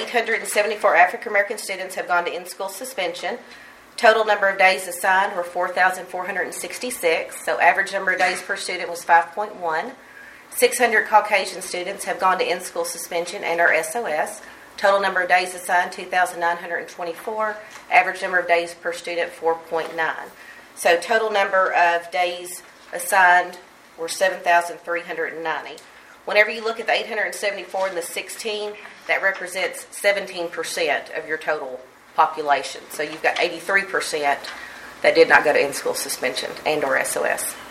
874 African American students have gone to in-school suspension. Total number of days assigned were 4,466, so average number of days per student was 5.1. 600 Caucasian students have gone to in-school suspension and are SOS. Total number of days assigned, 2,924. Average number of days per student, 4.9. So total number of days assigned were 7,390. Whenever you look at the 874 and the 16, that represents 17% of your total population. So you've got 83% that did not go to in-school suspension and or SOS.